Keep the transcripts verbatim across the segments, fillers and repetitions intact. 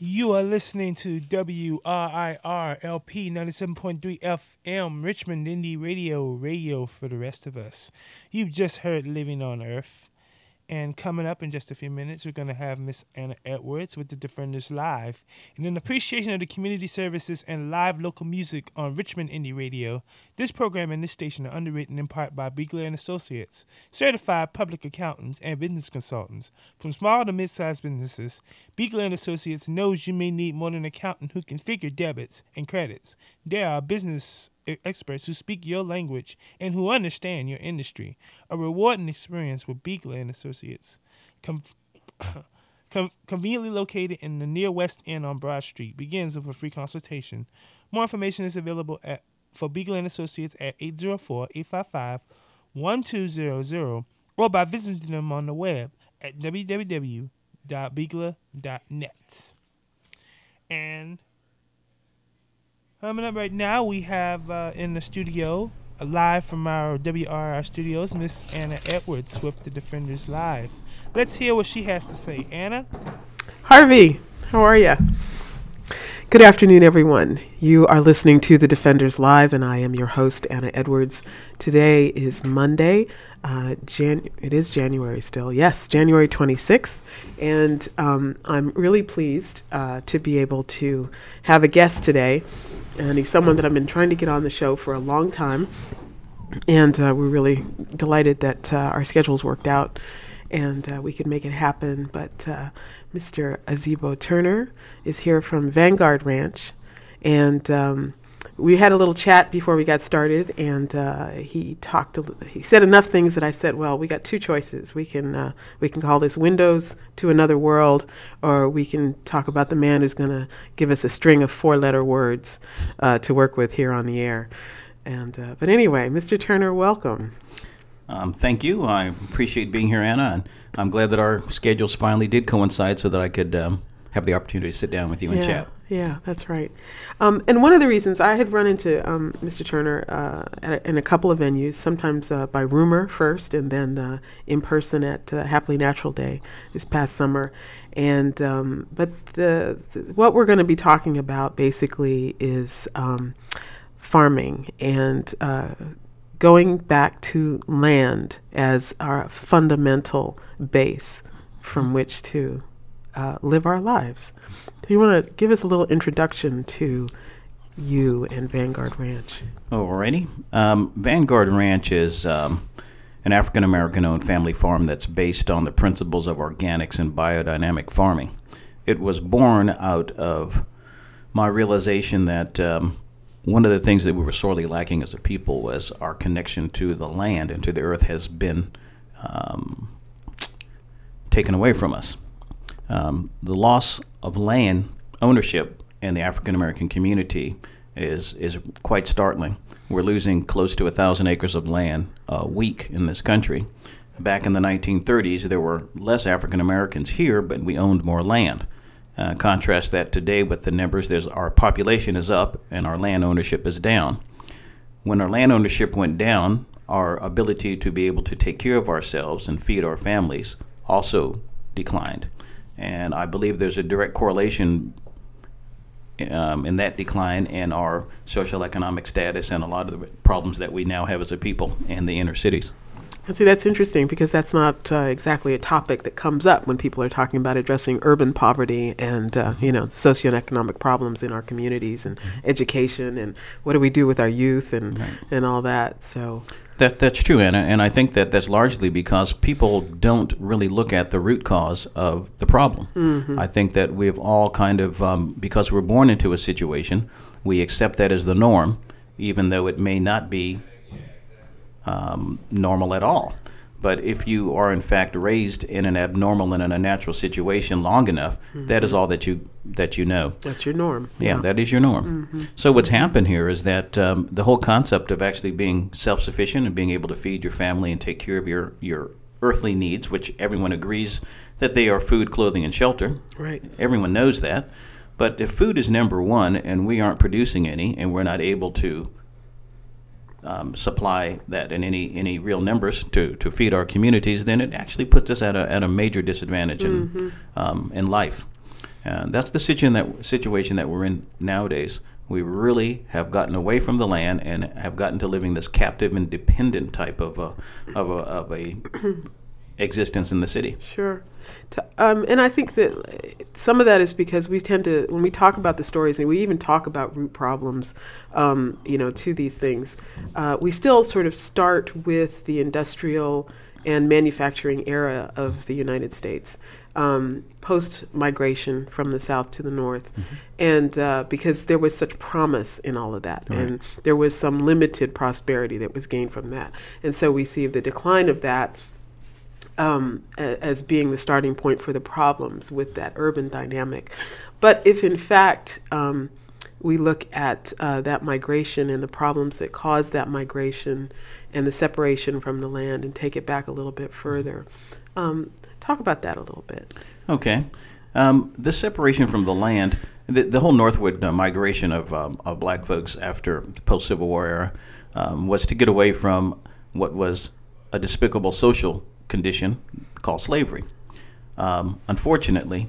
You are listening to W R I R L P ninety-seven point three F M, Richmond Indie Radio, radio for the rest of us. You've just heard Living on Earth. And coming up in just a few minutes, we're going to have Miss Anna Edwards with the Defenders Live. And in appreciation of the community services and live local music on Richmond Indie Radio, this program and this station are underwritten in part by Beagler and Associates, certified public accountants and business consultants. From small to mid-sized businesses, Beagler and Associates knows you may need more than an accountant who can figure debits and credits. They are business experts who speak your language and who understand your industry. A rewarding experience with Beagler and Associates. Com- com- conveniently located in the near West End on Broad Street. Begins with a free consultation. More information is available at for Beagler and Associates at eight oh four, eight five five, one two zero zero or by visiting them on the web at w w w dot beagler dot net. And coming up right now, we have uh, in the studio, uh, live from our W R R studios, Miss Anna Edwards with the Defenders Live. Let's hear what she has to say. Anna? Harvey, how are you? Good afternoon, everyone. You are listening to The Defenders Live, and I am your host, Anna Edwards. Today is Monday. Uh, Jan- it is January still. Yes, January twenty-sixth. And um, I'm really pleased uh, to be able to have a guest today. And he's someone that I've been trying to get on the show for a long time. And uh, we're really delighted that uh, our schedules worked out and uh, we could make it happen. But uh, Mister Azebo Turner is here from Vanguard Ranch. And um, we had a little chat before we got started. And uh, he talked, a li- he said enough things that I said, well, we got two choices. We can, uh, we can call this Windows to Another World, or we can talk about the man who's going to give us a string of four-letter words uh, to work with here on the air. And uh, but anyway, Mister Turner, welcome. Um, thank you. I appreciate being here, Anna, and I'm glad that our schedules finally did coincide so that I could um, have the opportunity to sit down with you and yeah, chat. Yeah, that's right. Um, and one of the reasons I had run into um, Mister Turner uh, at a, in a couple of venues, sometimes uh, by rumor first, and then uh, in person at uh, Happily Natural Day this past summer. And um, but the, the what we're going to be talking about basically is um, farming and uh, going back to land as our fundamental base from which to uh, live our lives. So you want to give us a little introduction to you and Vanguard Ranch? Alrighty. Um, Vanguard Ranch is um, an African-American owned family farm that's based on the principles of organics and biodynamic farming. It was born out of my realization that um, one of the things that we were sorely lacking as a people was our connection to the land and to the earth has been um, taken away from us. Um, the loss of land ownership in the African American community is is quite startling. We're losing close to a thousand acres of land a week in this country. Back in the nineteen thirties, there were less African Americans here, but we owned more land. Uh, contrast that today with the numbers. There's our population is up and our land ownership is down. When our land ownership went down, our ability to be able to take care of ourselves and feed our families also declined. And I believe there's a direct correlation um, in that decline in our social economic status and a lot of the problems that we now have as a people in the inner cities. And see, that's interesting because that's not uh, exactly a topic that comes up when people are talking about addressing urban poverty and, uh, you know, socioeconomic problems in our communities and mm-hmm. education and what do we do with our youth and, right. and all that. So that that's true, Anna, and I think that that's largely because people don't really look at the root cause of the problem. Mm-hmm. I think that we've all kind of, um, because we're born into a situation, we accept that as the norm, even though it may not be Um, normal at all. But if you are in fact raised in an abnormal and in a natural situation long enough, mm-hmm. that is all that you that you know. That's your norm. Yeah, yeah. that is your norm. Mm-hmm. So what's happened here is that um, the whole concept of actually being self-sufficient and being able to feed your family and take care of your, your earthly needs, which everyone agrees that they are food, clothing, and shelter. Right. Everyone knows that. But if food is number one and we aren't producing any and we're not able to Um, supply that in any any real numbers to, to feed our communities, then it actually puts us at a at a major disadvantage in mm-hmm. um, in life. And that's the situation that, situation that we're in nowadays. We really have gotten away from the land and have gotten to living this captive and dependent type of a, of a, of a existence in the city. Sure. To, um, and I think that some of that is because we tend to, when we talk about the stories, and we even talk about root problems, um, you know, to these things, uh, we still sort of start with the industrial and manufacturing era of the United States, um, post-migration from the South to the North. Mm-hmm. And uh, because there was such promise in all of that, right. and there was some limited prosperity that was gained from that. And so we see the decline of that um, a, as being the starting point for the problems with that urban dynamic. But if in fact um, we look at uh, that migration and the problems that caused that migration and the separation from the land and take it back a little bit further, um, talk about that a little bit. Okay. Um, the separation from the land, the, the whole northward uh, migration of, um, of black folks after the post-Civil War era um, was to get away from what was a despicable social condition called slavery. Um, unfortunately,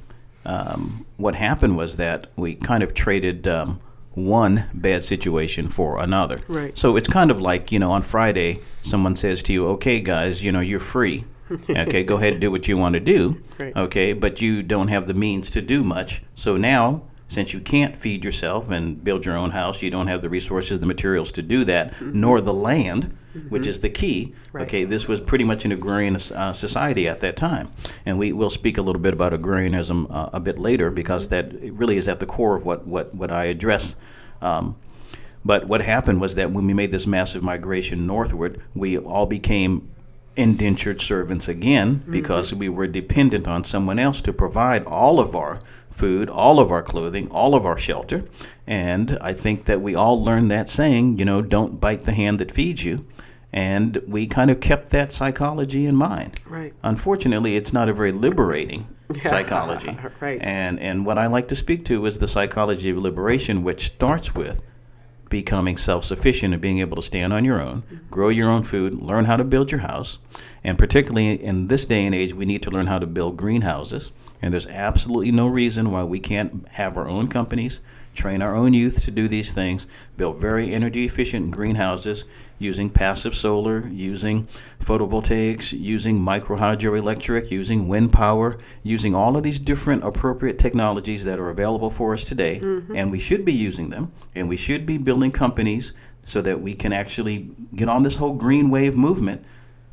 um, what happened was that we kind of traded um, one bad situation for another. Right. So it's kind of like, you know, on Friday, someone says to you, okay, guys, you know, you're free. Okay, go ahead and do what you want to do. Right. Okay, but you don't have the means to do much. So now, since you can't feed yourself and build your own house, you don't have the resources, the materials to do that, mm-hmm. nor the land, mm-hmm. which is the key. Right. Okay, this was pretty much an agrarian uh, society at that time. And we will speak a little bit about agrarianism uh, a bit later, because that really is at the core of what, what, what I address. Um, but what happened was that when we made this massive migration northward, we all became indentured servants again, because mm-hmm. we were dependent on someone else to provide all of our food, all of our clothing, all of our shelter. And I think that we all learned that saying, you know, don't bite the hand that feeds you. And we kind of kept that psychology in mind. Right. Unfortunately, it's not a very liberating yeah, psychology. Right. And and what I like to speak to is the psychology of liberation, which starts with becoming self-sufficient and being able to stand on your own, grow your own food, learn how to build your house. And particularly in this day and age, we need to learn how to build greenhouses. And there's absolutely no reason why we can't have our own companies, train our own youth to do these things, build very energy efficient greenhouses using passive solar, using photovoltaics, using micro hydroelectric, using wind power, using all of these different appropriate technologies that are available for us today. Mm-hmm. And we should be using them, and we should be building companies so that we can actually get on this whole green wave movement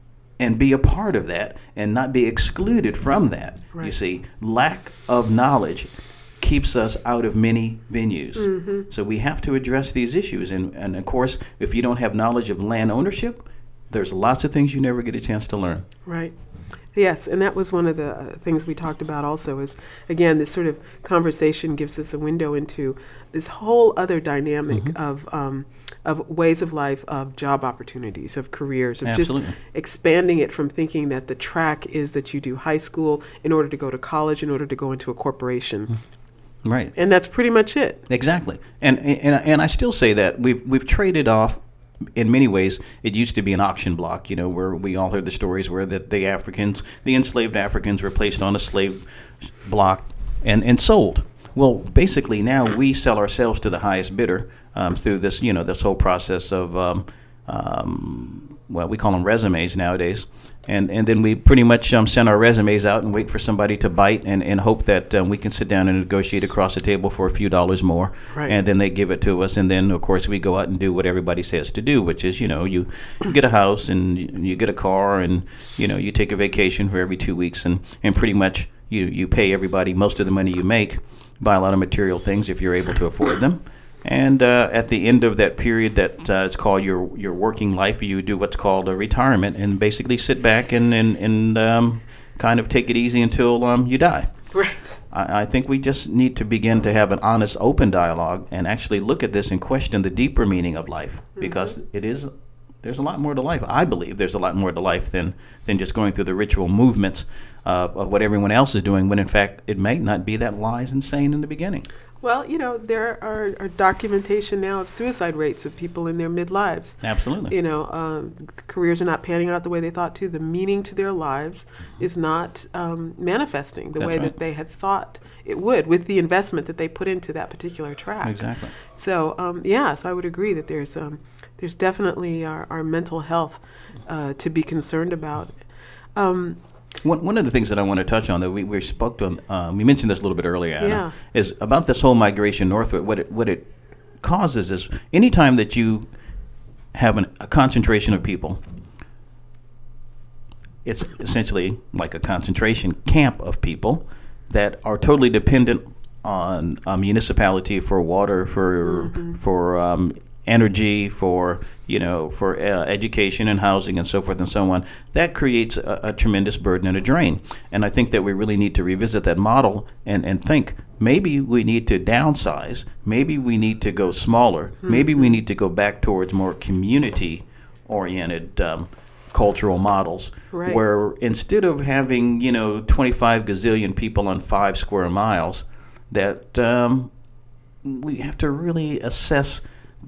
and be a part of that and not be excluded from that. Right. You see, lack of knowledge keeps us out of many venues. Mm-hmm. So we have to address these issues. And, and of course, if you don't have knowledge of land ownership, there's lots of things you never get a chance to learn. Right. Yes, and that was one of the uh, things we talked about also is, again, this sort of conversation gives us a window into this whole other dynamic mm-hmm. of um, of ways of life, of job opportunities, of careers, of Absolutely. Just expanding it from thinking that the track is that you do high school in order to go to college, in order to go into a corporation. Mm-hmm. Right. And that's pretty much it. Exactly. And, and and I still say that we've we've traded off. In many ways, it used to be an auction block, you know, where we all heard the stories where that the Africans, the enslaved Africans were placed on a slave block and, and sold. Well, basically now we sell ourselves to the highest bidder um, through this, you know, this whole process of, um, um, well, we call them resumes nowadays. And and then we pretty much um, send our resumes out and wait for somebody to bite and, and hope that um, we can sit down and negotiate across the table for a few dollars more. Right. And then they give it to us. And then, of course, we go out and do what everybody says to do, which is, you know, you, you get a house and you, you get a car and, you know, you take a vacation for every two weeks and, and pretty much you, you pay everybody most of the money you make, buy a lot of material things if you're able to afford them. And uh, at the end of that period that uh, it's called your your working life, you do what's called a retirement and basically sit back and, and, and um, kind of take it easy until um, you die. Right. I, I think we just need to begin to have an honest, open dialogue and actually look at this and question the deeper meaning of life, because mm-hmm. it is there's a lot more to life. I believe there's a lot more to life than, than just going through the ritual movements of, of what everyone else is doing, when in fact it may not be that wise and sane in the beginning. Well, you know, there are, are documentation now of suicide rates of people in their midlives. Absolutely. You know, um, careers are not panning out the way they thought to. The meaning to their lives is not um, manifesting the That's way right. that they had thought it would with the investment that they put into that particular track. Exactly. So, um, yeah, so I would agree that there's um, there's definitely our, our mental health uh, to be concerned about. Um, One, one of the things that I want to touch on that we, we spoke on, um, we mentioned this a little bit earlier, Anna, Yeah. is about this whole migration northward. What it, what it causes is anytime that you have an, a concentration of people, it's essentially like a concentration camp of people that are totally dependent on a municipality for water, for mm-hmm. for um, energy, for you know, for uh, education and housing and so forth and so on. That creates a, a tremendous burden and a drain. And I think that we really need to revisit that model and, and think maybe we need to downsize, maybe we need to go smaller, mm-hmm. maybe we need to go back towards more community-oriented um, cultural models, right. where instead of having, you know, twenty-five gazillion people on five square miles, that um, we have to really assess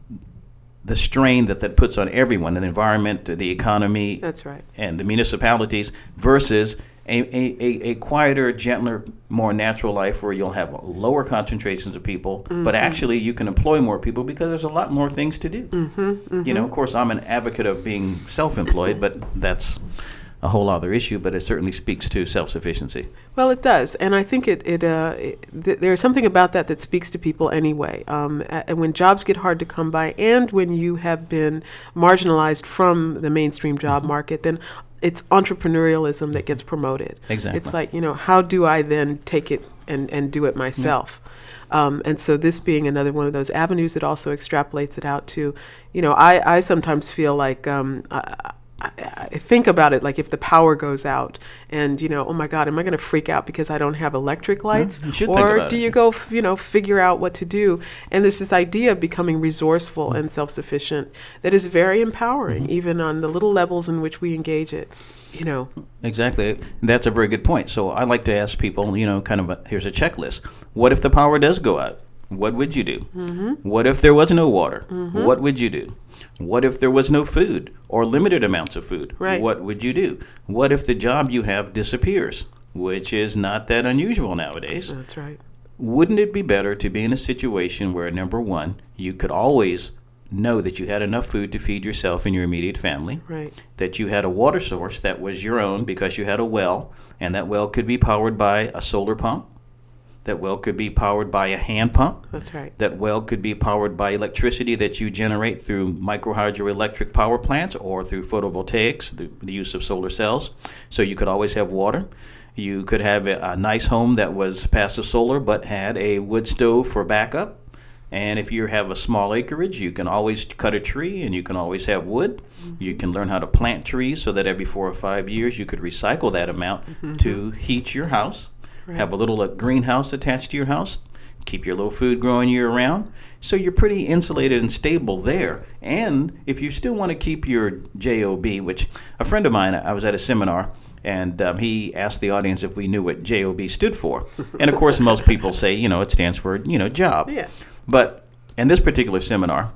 the strain that that puts on everyone, the environment, the economy, That's right. and the municipalities, versus a, a, a, a quieter, gentler, more natural life where you'll have lower concentrations of people, mm-hmm. but actually you can employ more people because there's a lot more things to do. Mm-hmm, mm-hmm. You know, of course, I'm an advocate of being self-employed, but that's a whole other issue, but it certainly speaks to self-sufficiency. Well, it does, and I think it, it, uh, it th- there's something about that that speaks to people anyway. Um, and when jobs get hard to come by, and when you have been marginalized from the mainstream job mm-hmm. market, then it's entrepreneurialism that gets promoted. Exactly. It's like, you know, how do I then take it and, and do it myself? Yeah. Um, and so this being another one of those avenues that also extrapolates it out to, you know, I, I sometimes feel like um, I, I, I think about it like if the power goes out and, you know, oh my God, am I going to freak out because I don't have electric lights? No, you should or think about do it. you go, f- you know, figure out what to do? And there's this idea of becoming resourceful mm-hmm. and self-sufficient that is very empowering, mm-hmm. even on the little levels in which we engage it. You know. Exactly. That's a very good point. So I like to ask people, you know, kind of a, here's a checklist. What if the power does go out? What would you do? Mm-hmm. What if there was no water? Mm-hmm. What would you do? What if there was no food or limited amounts of food? Right. What would you do? What if the job you have disappears, which is not that unusual nowadays? That's right. Wouldn't it be better to be in a situation where, number one, you could always know that you had enough food to feed yourself and your immediate family, right. that you had a water source that was your own because you had a well, and that well could be powered by a solar pump, that well could be powered by a hand pump, That's right. that well could be powered by electricity that you generate through microhydroelectric power plants or through photovoltaics, the, the use of solar cells, so you could always have water. You could have a, a nice home that was passive solar but had a wood stove for backup. And if you have a small acreage, you can always cut a tree and you can always have wood. Mm-hmm. You can learn how to plant trees so that every four or five years you could recycle that amount mm-hmm. to heat your house. Right. Have a little uh, greenhouse attached to your house. Keep your little food growing year round. So you're pretty insulated and stable there. And if you still want to keep your J O B, which a friend of mine, I was at a seminar, and um, he asked the audience if we knew what J O B stood for. And of course, most people say, you know, it stands for, you know, job. Yeah. But in this particular seminar,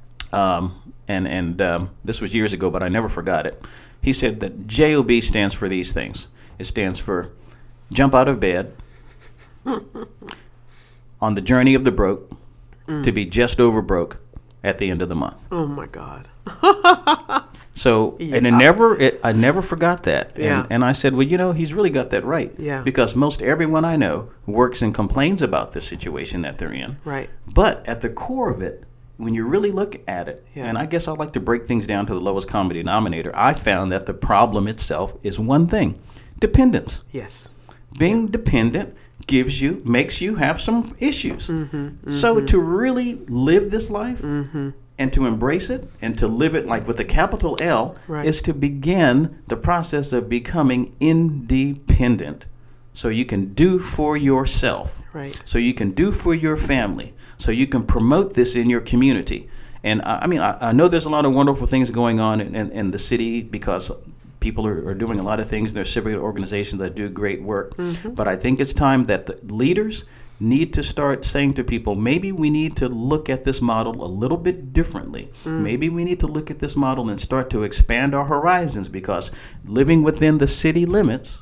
um, and, and um, this was years ago, but I never forgot it, he said that J O B stands for these things. It stands for jump out of bed, on the journey of the broke, mm. to be just over broke at the end of the month. Oh, my God. So, yeah. and it never, it, I never forgot that. Yeah. And, and I said, well, you know, he's really got that right. Yeah. Because most everyone I know works and complains about the situation that they're in. Right. But at the core of it, when you really look at it, yeah. and I guess I like to break things down to the lowest common denominator, I found that the problem itself is one thing: dependence. Yes. Being dependent gives you, makes you have some issues. Mm-hmm, mm-hmm. So to really live this life mm-hmm. and to embrace it and to live it like with a capital L right. is to begin the process of becoming independent. So you can do for yourself. Right. So you can do for your family. So you can promote this in your community. And I, I mean, I, I know there's a lot of wonderful things going on in, in, in the city because people are, are doing a lot of things. There's civic organizations that do great work. Mm-hmm. But I think it's time that the leaders need to start saying to people, maybe we need to look at this model a little bit differently. Mm. Maybe we need to look at this model and start to expand our horizons, because living within the city limits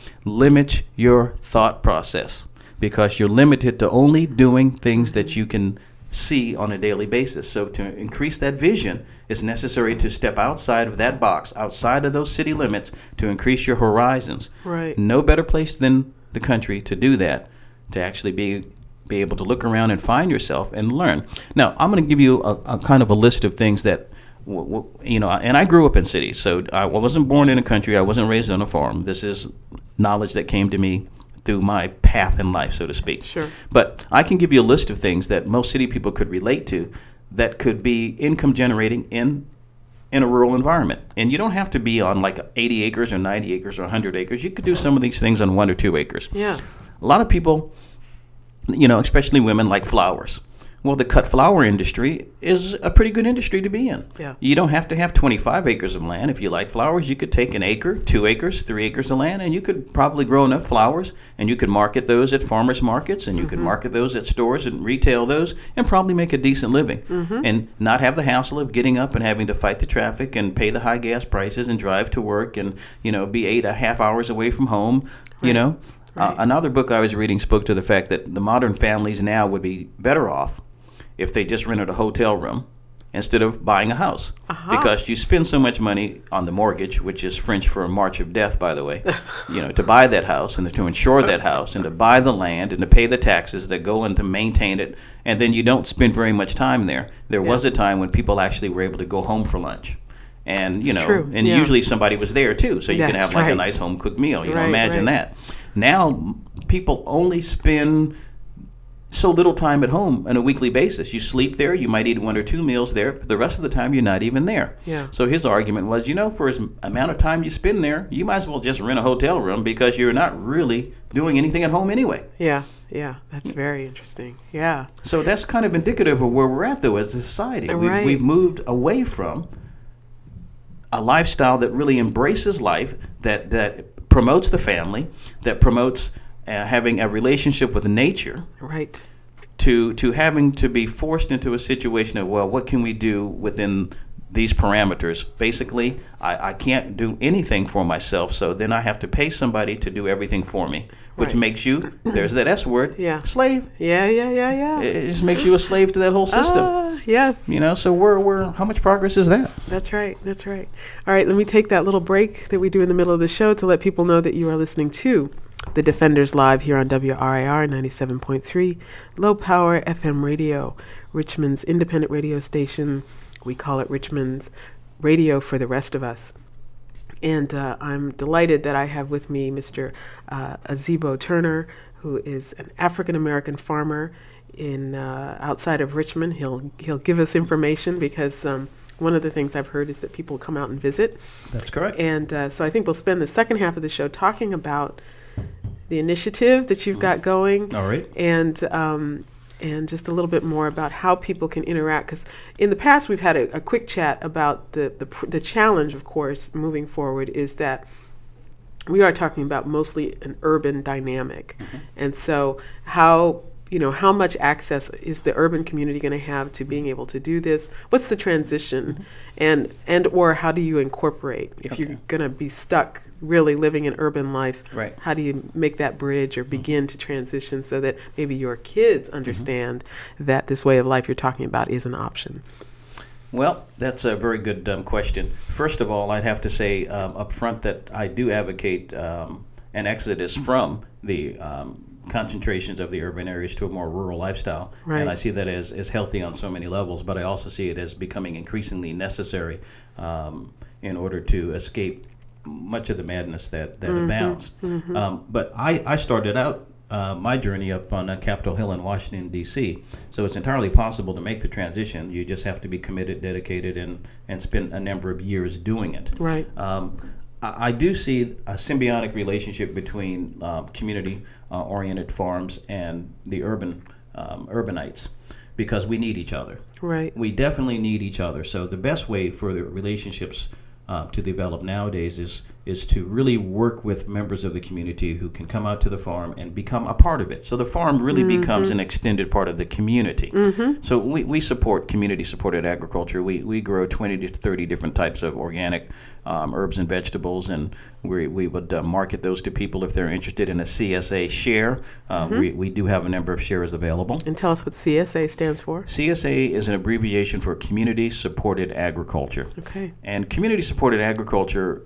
limits your thought process, because you're limited to only doing things that you can see on a daily basis. So to increase that vision, it's necessary to step outside of that box, outside of those city limits, to increase your horizons. Right. No better place than the country to do that, to actually be be able to look around and find yourself and learn. Now, I'm going to give you a, a kind of a list of things that, w- w- you know, and I grew up in cities, so I wasn't born in a country. I wasn't raised on a farm. This is knowledge that came to me through my path in life, so to speak. Sure. But I can give you a list of things that most city people could relate to that could be income generating in in a rural environment. And you don't have to be on like eighty acres or ninety acres or one hundred acres. You could do some of these things on one or two acres. Yeah. A lot of people, you know, especially women, like flowers. Well, the cut flower industry is a pretty good industry to be in. Yeah. You don't have to have twenty-five acres of land. If you like flowers, you could take an acre, two acres, three acres of land, and you could probably grow enough flowers, and you could market those at farmers markets, and you mm-hmm. could market those at stores and retail those, and probably make a decent living, mm-hmm. and not have the hassle of getting up and having to fight the traffic and pay the high gas prices and drive to work and, you know, be eight a half hours away from home, right. you know. Right. Uh, another book I was reading spoke to the fact that the modern families now would be better off if they just rented a hotel room instead of buying a house. Uh-huh. Because you spend so much money on the mortgage, which is French for a march of death, by the way, you know, to buy that house and to insure that house and to buy the land and to pay the taxes that go in to maintain it, and then you don't spend very much time there. There yeah. was a time when people actually were able to go home for lunch. And, you it's know, true. and yeah. usually somebody was there, too, so you That's can have like right. a nice home-cooked meal. You right, know, imagine right. that. Now, people only spend so little time at home on a weekly basis. You sleep there, you might eat one or two meals there, but the rest of the time you're not even there. Yeah. So his argument was, you know, for as amount of time you spend there, you might as well just rent a hotel room, because you're not really doing anything at home anyway. Yeah, yeah, that's very interesting. Yeah. So that's kind of indicative of where we're at, though, as a society. Right. We, we've moved away from a lifestyle that really embraces life, that, that promotes the family, that promotes Uh, having a relationship with nature, right? To to having to be forced into a situation of, well, what can we do within these parameters? Basically, I, I can't do anything for myself, so then I have to pay somebody to do everything for me, which right. makes you, there's that S word, yeah. slave. Yeah, yeah, yeah, yeah. It just makes you a slave to that whole system. Uh, yes. You know, so we're, we're, how much progress is that? That's right, that's right. All right, let me take that little break that we do in the middle of the show to let people know that you are listening to The Defenders Live here on W R I R ninety-seven point three, low power F M radio, Richmond's independent radio station. We call it Richmond's radio for the rest of us. And uh, I'm delighted that I have with me Mister Uh, Azebo Turner, who is an African-American farmer in uh, outside of Richmond. He'll he'll give us information, because um, one of the things I've heard is that people come out and visit. That's correct. And uh, so I think we'll spend the second half of the show talking about the initiative that you've got going. All right. And um, and just a little bit more about how people can interact. Because in the past, we've had a, a quick chat about the, the the challenge, of course, moving forward, is that we are talking about mostly an urban dynamic. Mm-hmm. And so how, you know, how much access is the urban community going to have to being able to do this? What's the transition? Mm-hmm. And and or how do you incorporate? If Okay. you're going to be stuck really living an urban life, right. how do you make that bridge or begin mm-hmm. to transition so that maybe your kids understand mm-hmm. that this way of life you're talking about is an option? Well, that's a very good um, question. First of all, I'd have to say um, up front that I do advocate um, an exodus from the um, concentrations of the urban areas to a more rural lifestyle. Right. And I see that as, as healthy on so many levels, but I also see it as becoming increasingly necessary um, in order to escape much of the madness that, that mm-hmm. abounds. Mm-hmm. Um, but I, I started out uh, my journey up on uh, Capitol Hill in Washington, D C, so it's entirely possible to make the transition. You just have to be committed, dedicated, and, and spend a number of years doing it. Right. Um, I, I do see a symbiotic relationship between uh, community-oriented uh, farms and the urban um, urbanites, because we need each other. Right. We definitely need each other. So the best way for the relationships Uh, to develop nowadays is is to really work with members of the community who can come out to the farm and become a part of it. So the farm really mm-hmm. becomes an extended part of the community. Mm-hmm. So we, we support community-supported agriculture. We we grow twenty to thirty different types of organic um, herbs and vegetables, and we, we would uh, market those to people if they're interested in a C S A share. Uh, mm-hmm. we, we do have a number of shares available. And tell us what C S A stands for. C S A is an abbreviation for Community-Supported Agriculture. Okay. And community-supported agriculture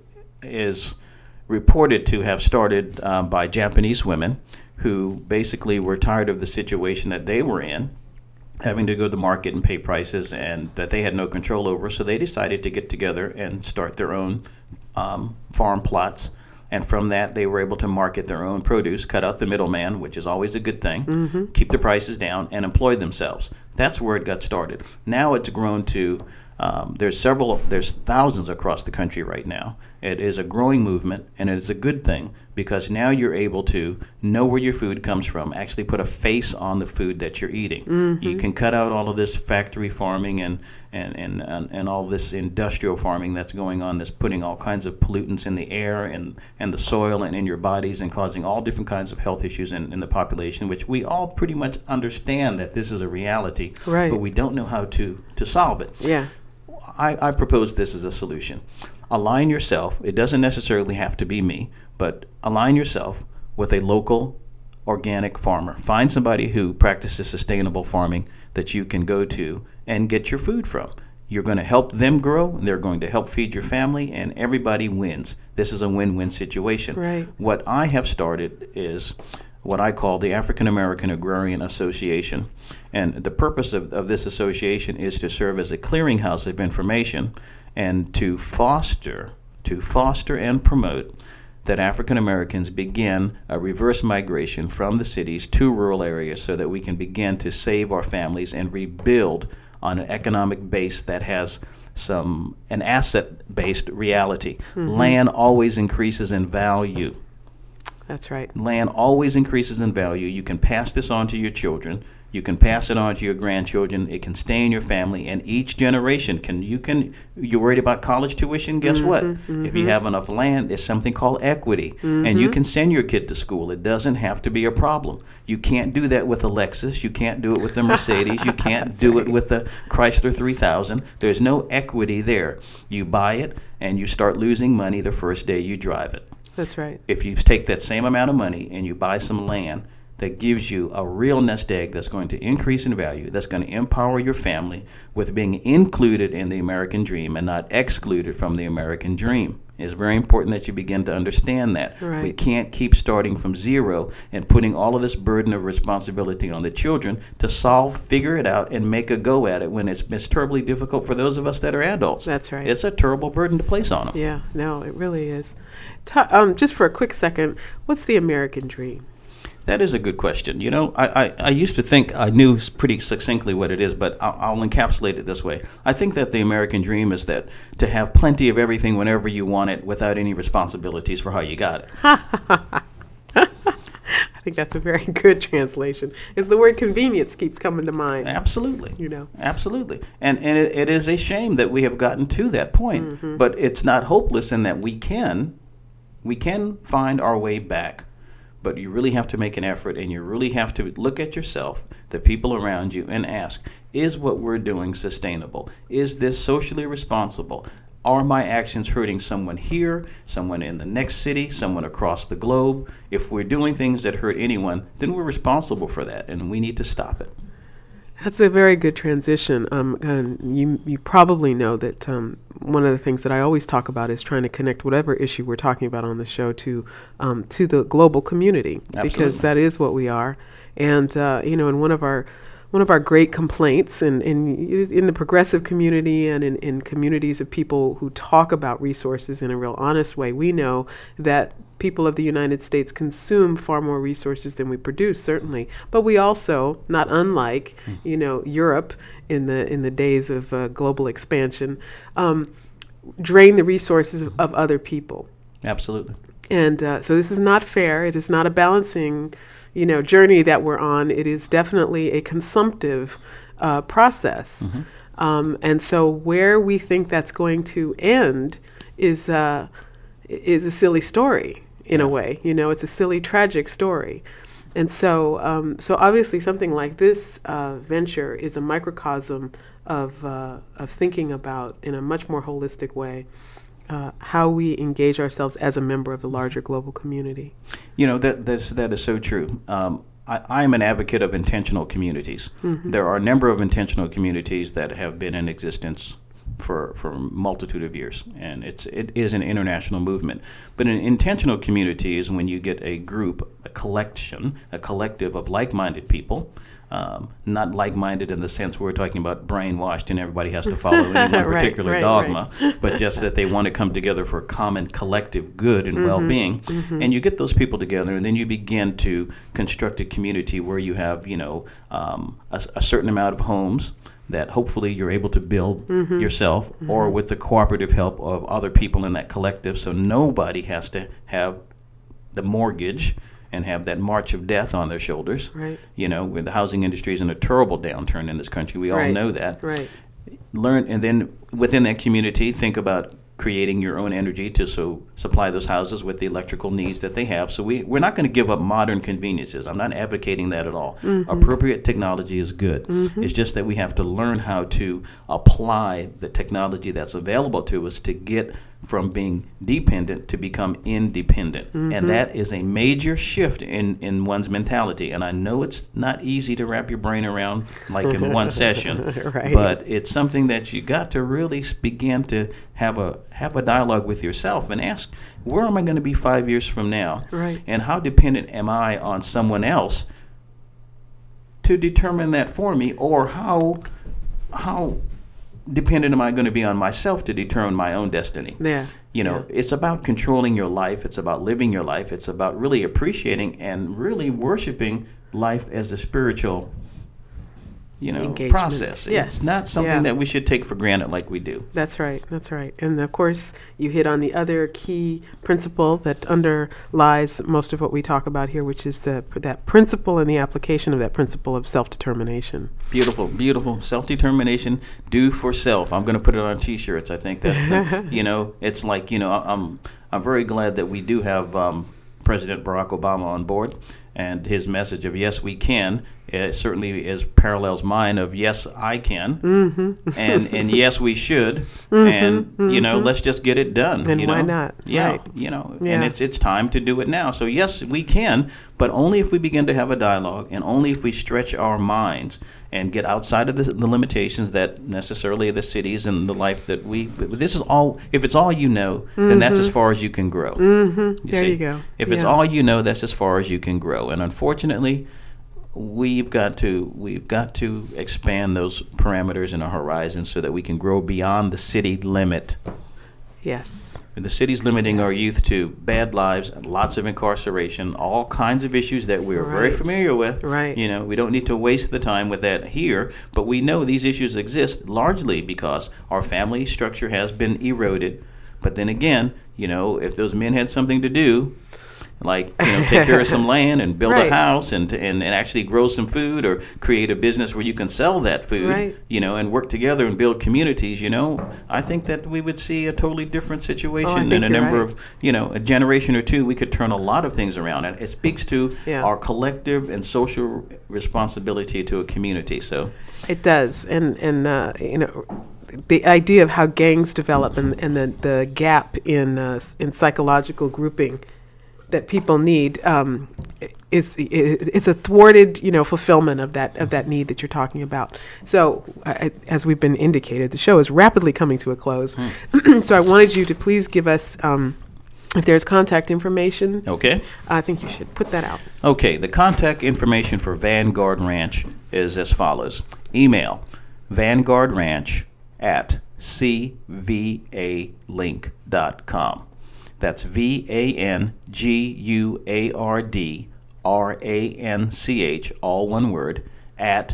is reported to have started um, by Japanese women who basically were tired of the situation that they were in, having to go to the market and pay prices and that they had no control over. So they decided to get together and start their own um, farm plots. And from that, they were able to market their own produce, cut out the middleman, which is always a good thing, mm-hmm. keep the prices down, and employ themselves. That's where it got started. Now it's grown to Um, there's several, there's thousands across the country right now. It is a growing movement, and it is a good thing because now you're able to know where your food comes from, actually put a face on the food that you're eating. Mm-hmm. You can cut out all of this factory farming and, and, and, and, and all this industrial farming that's going on that's putting all kinds of pollutants in the air and, and the soil and in your bodies and causing all different kinds of health issues in, in the population, which we all pretty much understand that this is a reality, right. but we don't know how to, to solve it. Yeah. I, I propose this as a solution. Align yourself. It doesn't necessarily have to be me, but align yourself with a local organic farmer. Find somebody who practices sustainable farming that you can go to and get your food from. You're going to help them grow. They're going to help feed your family, and everybody wins. This is a win-win situation. Right. What I have started is what I call the African American Agrarian Association. And the purpose of, of this association is to serve as a clearinghouse of information and to foster, to foster and promote that African Americans begin a reverse migration from the cities to rural areas so that we can begin to save our families and rebuild on an economic base that has some an asset-based reality. Mm-hmm. Land always increases in value. That's right. Land always increases in value. You can pass this on to your children. You can pass it on to your grandchildren. It can stay in your family, and each generation can. You can. You're worried about college tuition. Guess mm-hmm, what? Mm-hmm. If you have enough land, there's something called equity, mm-hmm. and you can send your kid to school. It doesn't have to be a problem. You can't do that with a Lexus. You can't do it with a Mercedes. You can't do right. it with a Chrysler three thousand. There's no equity there. You buy it, and you start losing money the first day you drive it. That's right. If you take that same amount of money and you buy some land that gives you a real nest egg that's going to increase in value, that's going to empower your family with being included in the American dream and not excluded from the American dream. It's very important that you begin to understand that. Right. We can't keep starting from zero and putting all of this burden of responsibility on the children to solve, figure it out, and make a go at it when it's, it's terribly difficult for those of us that are adults. That's right. It's a terrible burden to place on them. Yeah, no, it really is. Ta- um, just for a quick second, what's the American dream? That is a good question. You know, I, I, I used to think I knew pretty succinctly what it is, but I'll, I'll encapsulate it this way. I think that the American dream is that to have plenty of everything whenever you want it without any responsibilities for how you got it. I think that's a very good translation. Is the word convenience keeps coming to mind. Absolutely. You know. Absolutely. And and it, it is a shame that we have gotten to that point, mm-hmm. but it's not hopeless in that we can we can find our way back. But you really have to make an effort, and you really have to look at yourself, the people around you, and ask, is what we're doing sustainable? Is this socially responsible? Are my actions hurting someone here, someone in the next city, someone across the globe? If we're doing things that hurt anyone, then we're responsible for that, and we need to stop it. That's a very good transition. Um, and you you probably know that um, one of the things that I always talk about is trying to connect whatever issue we're talking about on the show to um, to the global community, Absolutely. Because that is what we are. And uh, you know, in one of our one of our great complaints in in, in the progressive community and in, in communities of people who talk about resources in a real honest way, we know that people of the United States consume far more resources than we produce, certainly. But we also, not unlike, mm. you know, Europe in the in the days of uh, global expansion, um, drain the resources of, of other people. Absolutely. And uh, so this is not fair. It is not a balancing, you know, journey that we're on. It is definitely a consumptive uh, process. Mm-hmm. Um, and so where we think that's going to end is. Uh, is a silly story in Yeah. a way. You know, it's a silly, tragic story. And so, um, so obviously, something like this uh, venture is a microcosm of uh, of thinking about, in a much more holistic way, uh, how we engage ourselves as a member of the larger global community. You know, that that's, that is so true. Um, I, I'm an advocate of intentional communities. Mm-hmm. There are a number of intentional communities that have been in existence for for a multitude of years, and it's it is an international movement. But an intentional community is when you get a group, a collection, a collective of like-minded people. Um, not like-minded in the sense we're talking about brainwashed and everybody has to follow any one Right, particular right, dogma, right. but just that they want to come together for common collective good and Mm-hmm, well-being. mm-hmm. And you get those people together, and then you begin to construct a community where you have, you know, um, a, a certain amount of homes that hopefully you're able to build Mm-hmm. yourself or with the cooperative help of other people in that collective, so nobody has to have the mortgage and have that march of death on their shoulders. Right. You know, where the housing industry is in a terrible downturn in this country. We all Right. know that. Right. Learn, and then within that community, think about creating your own energy to so supply those houses with the electrical needs that they have. So we, we're not going to give up modern conveniences. I'm not advocating that at all. Mm-hmm. Appropriate technology is good. Mm-hmm. It's just that we have to learn how to apply the technology that's available to us to get from being dependent to become independent. Mm-hmm. And that is a major shift in, in one's mentality. And I know it's not easy to wrap your brain around like in one session, Right. but it's something that you got to really s- begin to have a have a dialogue with yourself and ask, where am I going to be five years from now? Right. And how dependent am I on someone else to determine that for me, or how how dependent am I going to be on myself to determine my own destiny? Yeah. You know, Yeah. it's about controlling your life. It's about living your life. It's about really appreciating and really worshiping life as a spiritual, you know, Engagement. process. Yes. It's not something Yeah. that we should take for granted like we do. That's right. That's right. And of course, you hit on the other key principle that underlies most of what we talk about here, which is the, that principle and the application of that principle of self-determination. Beautiful, beautiful. Self-determination, do for self. I'm going to put it on T-shirts. I think that's the, you know, it's like, you know, I'm I'm very glad that we do have um, President Barack Obama on board, and his message of yes, we can, uh, certainly is parallels mine of yes, I can, Mm-hmm. and and yes, we should, Mhm, and you know, mhm. let's just get it done. And you why know? not? Yeah, Right. you know, Yeah. and it's it's time to do it now. So yes, we can, but only if we begin to have a dialogue, and only if we stretch our minds and get outside of the, the limitations that necessarily the cities and the life that we. This is all. If it's all you know, then that's as far as you can grow. Mm-hmm. There see? you go. If it's Yeah. all you know, that's as far as you can grow. And unfortunately, we've got to we've got to expand those parameters and our horizons so that we can grow beyond the city limit. Yes. The city's limiting our youth to bad lives, lots of incarceration, all kinds of issues that we're very Right. familiar with. Right. You know, we don't need to waste the time with that here, but we know these issues exist largely because our family structure has been eroded. But then again, you know, if those men had something to do, like, you know, take care of some land and build Right. a house and, and and actually grow some food or create a business where you can sell that food, Right. you know, and work together and build communities, you know, I think that we would see a totally different situation Oh, I in think a you're number right. of, you know, a generation or two. We could turn a lot of things around. And it speaks to Yeah. our collective and social responsibility to a community. So, It does, and and uh, you know, the idea of how gangs develop and, and the the gap in uh, s- in psychological grouping that people need um, is it's a thwarted, you know, fulfillment of that of that need that you're talking about. So, uh, as we've been indicated, the show is rapidly coming to a close. So, I wanted you to please give us. Um, if there's contact information, okay. I think you should put that out. Okay, the contact information for Vanguard Ranch is as follows. Email Vanguard Ranch at c v a link dot com. That's V A N G U A R D R A N C H, all one word, at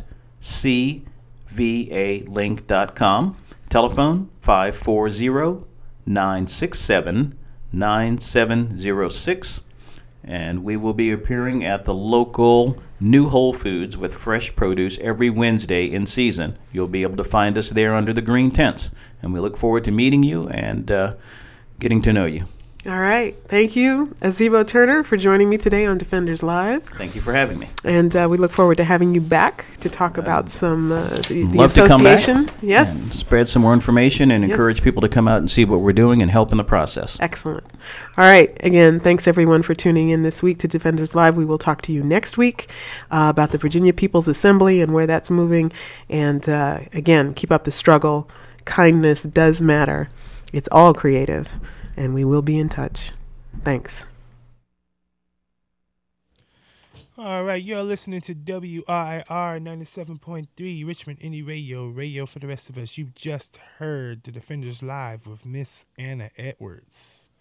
c v a link dot com. Telephone five four zero, nine six seven, nine seven zero six. And we will be appearing at the local New Whole Foods with fresh produce every Wednesday in season. You'll be able to find us there under the green tents. And we look forward to meeting you and uh, getting to know you. All right. Thank you, Azibo Turner, for joining me today on Defenders Live. Thank you for having me. And uh, we look forward to having you back to talk Uh, about some uh, the, the Love to come back association. and Yes. spread some more information and Yes. encourage people to come out and see what we're doing and help in the process. Excellent. All right. Again, thanks everyone for tuning in this week to Defenders Live. We will talk to you next week uh, about the Virginia People's Assembly and where that's moving. And uh, again, keep up the struggle. Kindness does matter. It's all creative. And we will be in touch. Thanks. All right, you're listening to W R I R ninety-seven point three Richmond Indie Radio, radio for the rest of us. You just heard the Defenders Live with Miss Anna Edwards.